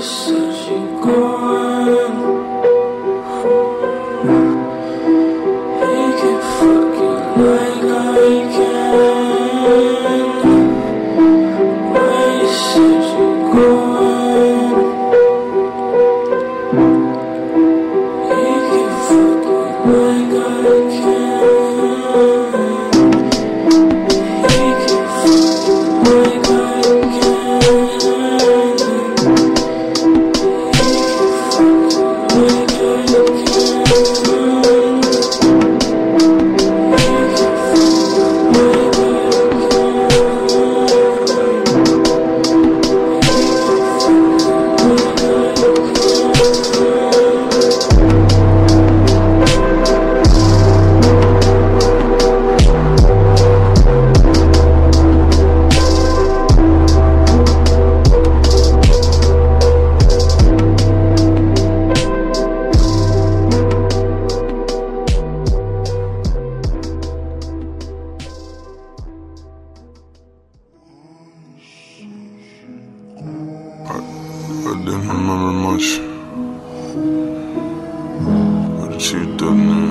said you're going. He can fuck you like I can. Where you said you're going. He can fuck you like I can. He can fuck you like I I didn't remember much, but you didn't.